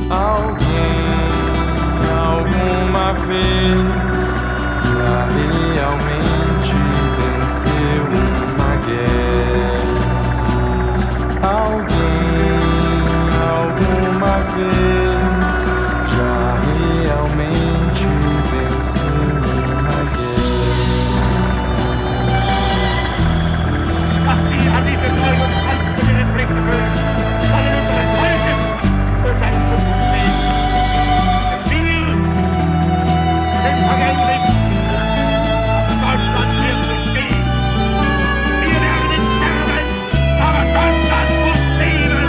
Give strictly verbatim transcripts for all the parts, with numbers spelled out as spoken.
Alguém alguma vez já realmente venceu uma guerra? Alguém alguma vez já realmente venceu uma guerra? Ach, die hat diese neue Hand für den Blick gewöhnt. Alle unsere Folgen durch ein Leben. Ein Ziel sind vergänglich. Deutschland wird bestehen. Wir werden sterben, aber Deutschland muss leben.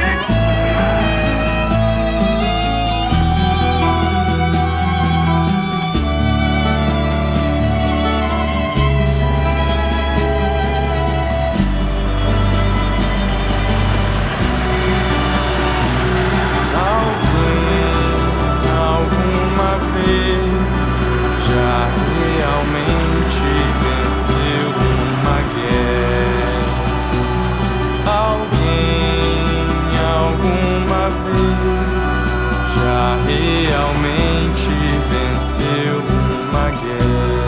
Alguma vez já realmente venceu uma guerra? Alguém alguma vez já realmente venceu uma guerra?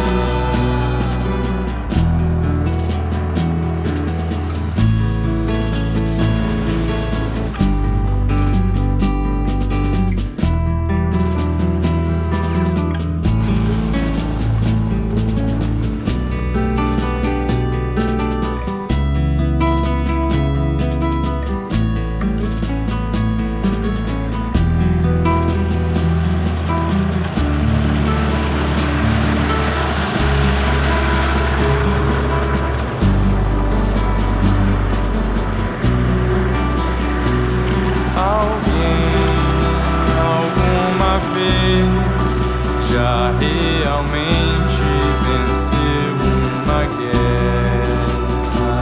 Alguém alguma vez já realmente venceu uma guerra?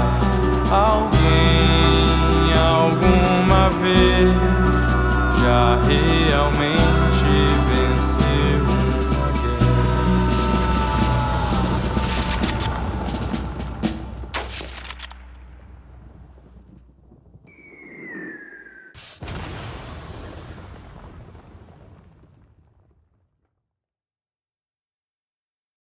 Alguém alguma vez já realmente venceu uma guerra?